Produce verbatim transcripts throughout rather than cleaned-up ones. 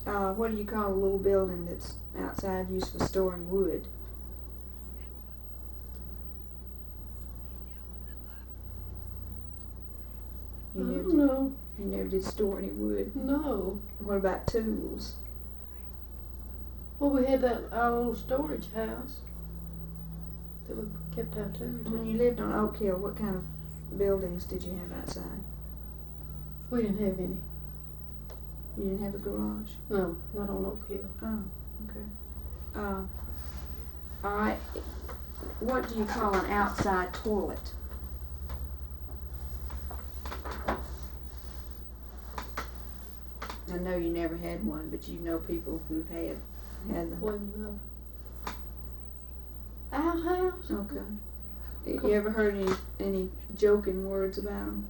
Uh, what do you call a little building that's outside used for storing wood? I You never don't did, know. you never did store any wood. No. What about tools? Well, we had that our old storage house that we kept our tools When in. you lived on Oak Hill, what kind of buildings did you have outside? We didn't have any. You didn't have a garage? No, not on Oak Hill. Oh, okay. Uh, all right. What do you call an outside toilet? I know you never had one, but you know people who've had had them. Wait a minute. Outhouse? Okay. You ever heard any any joking words about them?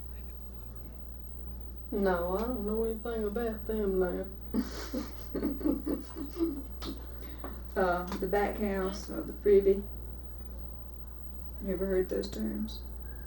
No, I don't know anything about them now. uh, the back house or the privy. You ever heard those terms?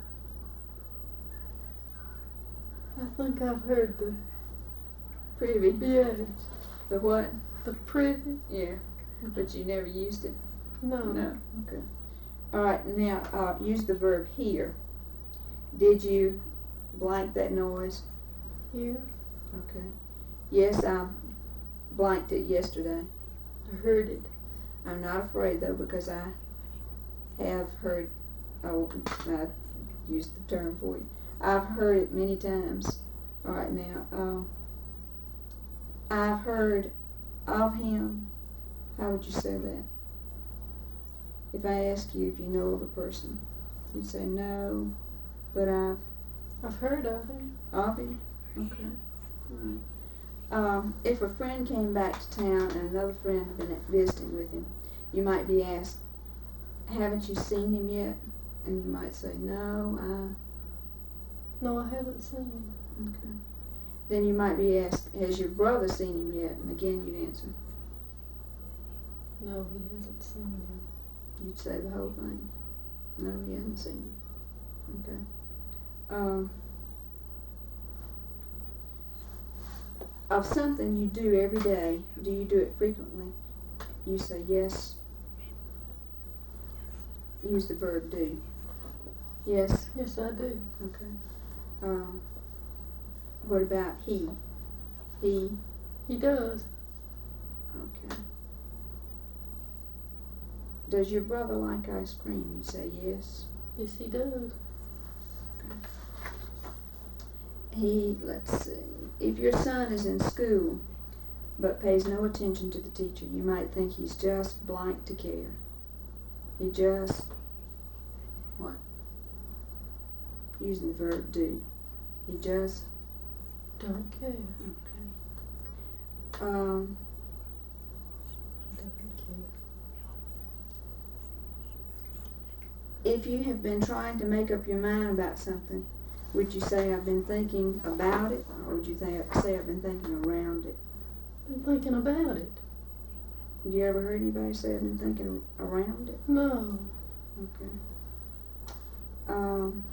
I think I've heard the Privy. yes, The what? the privy. Yeah. But you never used it? No. No. Okay. All right. Now, uh, use the verb here. Did you blank that noise? Here, Okay. Yes, I blanked it yesterday. I heard it. I'm not afraid though because I have heard. Oh, I used the term for you. I've heard it many times. All right. Now, um, I've heard of him. How would you say that? If I ask you if you know of a person, you'd say no, but I've I've heard of him. of him. Okay. All right. Um, if a friend came back to town and another friend had been visiting with him, you might be asked, "Haven't you seen him yet?" And you might say, "No, I." No, I haven't seen him. Okay. Then you might be asked, "Has your brother seen him yet?" And again, you'd answer. No, he hasn't seen him. You'd say the whole thing. No, he hasn't seen him. Okay. Um, of something you do every day, do you do it frequently? You say yes. Use the verb do. Yes. Yes, I do. Okay. Um, what about he? He. He does. Okay. Does your brother like ice cream? You say yes. Yes, he does. He, let's see, if your son is in school but pays no attention to the teacher, you might think he's just blank to care. He just, what? Using the verb do. He just, Don't care. okay. Um, Doesn't care. if you have been trying to make up your mind about something, would you say I've been thinking about it, or would you th- say I've been thinking around it? Been thinking about it. You ever heard anybody say I've been thinking around it? No. Okay. Um,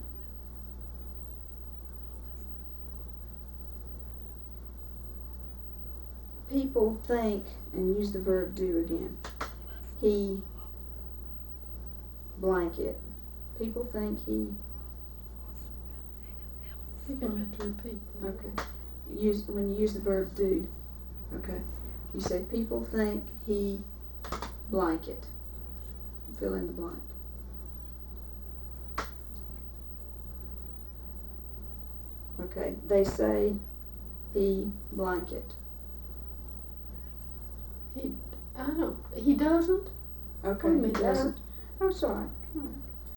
people think, and use the verb do again. He blanket. People think he. You're gonna have to repeat that. Okay. Use when you use the verb do. Okay. You say people think he blanket. Fill in the blank. Okay. They say he blanket. He, I don't. He doesn't. Okay. Wait a He minute, doesn't. Oh, it's all right. All right.